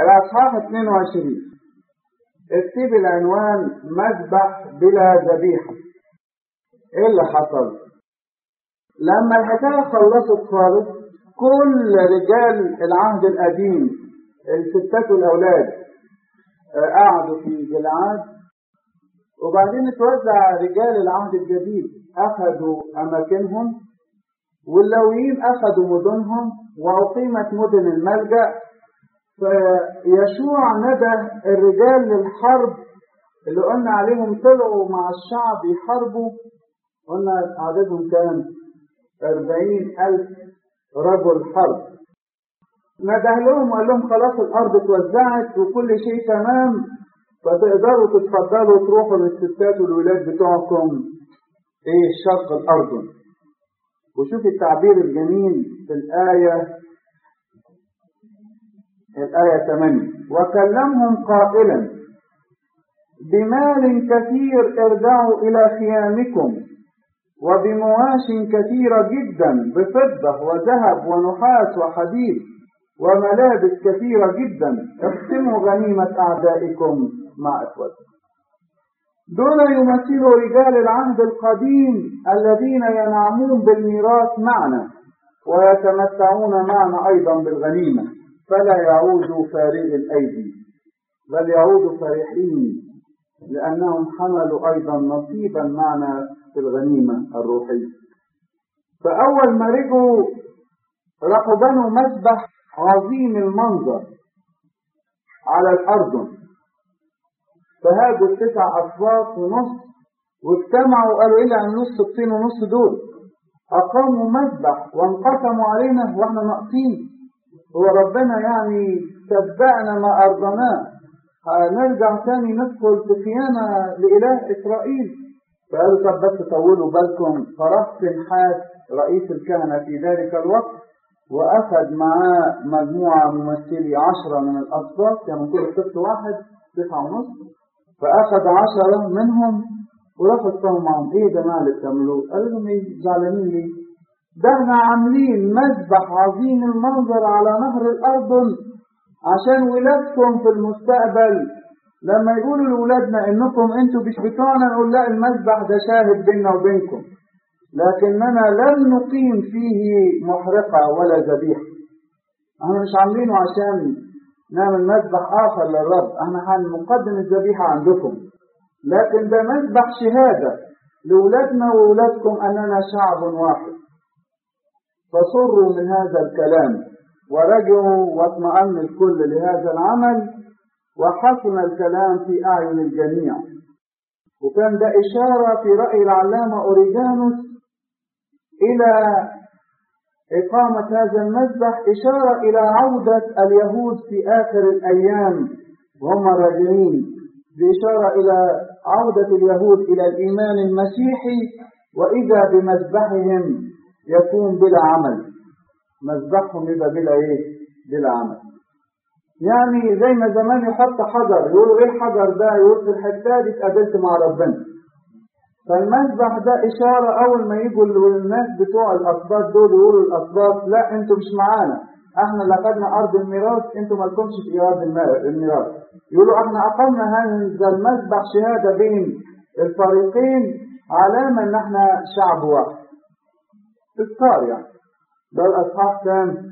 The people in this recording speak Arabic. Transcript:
الأصحاح 22 اكتب العنوان مذبح بلا ذبيحة. ايه اللي حصل؟ لما الحكاية خلصت خالص كل رجال العهد القديم الستات والأولاد قعدوا في جلعاد، وبعدين اتوزع رجال العهد الجديد أخذوا أماكنهم، واللويين أخذوا مدنهم، وأقيمت مدن الملجأ. فيشوع ندى الرجال للحرب اللي قلنا عليهم طلعوا مع الشعب يحاربوا، قلنا عددهم كان 40,000 رجل حرب. نده لهم وقال لهم خلاص الأرض اتوزعت وكل شيء تمام، فتقدروا تتفضلوا تروحوا للستات والولاد بتوعكم شرق الأردن. وشوف التعبير الجميل في الآية 8: وكلمهم قائلا بمال كثير ارجعوا إلى خيامكم، وبمواش كثيرة جدا بفضة وذهب ونحاس وحديد وملابس كثيرة جدا، اقسموا غنيمة أعدائكم مع إخوتكم. دول يمثلوا رجال العهد القديم الذين ينعمون بالميراث معنا ويتمتعون معنا أيضا بالغنيمة، فلا يعودوا فارغي الأيدي بل يعودوا فرحين، لأنهم حملوا أيضا نصيبا معنا في الغنيمة الروحية. فأول ما رجعوا راحوا بنوا مذبح عظيم المنظر على الأردن، فهاجوا 9 أصوات ونص واجتمعوا وقالوا إيه اللي عن نص الطين ونص دول؟ أقاموا مذبح وانقسموا علينا وإحنا ناقصين، هو ربنا يعني تبعنا ما أرضناه، هنرجع تاني ندخل في خيانة لإله إسرائيل؟ فقالوا طب بس طولوا بالكم. فراح فنحاس رئيس الكهنة في ذلك الوقت وأخذ معاه مجموعة ممثلي 10 من الأسباط، كانوا كل طفل واحد 9 ونص، فأخذ 10 منهم وراحوا اتفقوا معهم إيه ده اللي بتعملوه؟ قالوا لهم إيه زعلانين ليه؟ ده احنا عاملين مذبح عظيم المنظر على نهر الأردن عشان ولادكم في المستقبل لما يقولوا لولادنا انكم انتوا مش بتوعنا، نقول لا المذبح ده شاهد بيننا وبينكم، لكننا لن نقيم فيه محرقة ولا ذبيحة. احنا مش عاملينه عشان نعمل مذبح آخر للرب، احنا هنقدم الذبيحة عندكم، لكن ده مذبح شهادة لولادنا وولادكم أننا شعب واحد. فصروا من هذا الكلام ورجعوا واطمأن الكل لهذا العمل، وحسن الكلام في أعين الجميع. وكان ده إشارة في رأي العلامة أوريجانوس إلى إقامة هذا المذبح، إشارة إلى عودة اليهود في آخر الأيام وهم راجعين، بإشارة إلى عودة اليهود إلى الإيمان المسيحي، وإذا بمذبحهم يكون بلا عمل، مذبحهم يبقى بلا عمل. يعني زي ما زمان يحط حجر يقولوا ايه الحجر ده؟ يقول في الحتة دي اتقابلت مع ربنا. فالمذبح ده إشارة أول ما يجوا الناس بتوع الأسباط دول يقولوا الأسباط لا انتوا مش معانا، احنا اللي أخذنا أرض الميراث، انتوا ما لكمش في أرض الميراث. يقولوا احنا أقمنا هذا المذبح شهادة بين الفريقين، علامة ان احنا شعب واحد. تذكار يعني. ده الأصحاح كام؟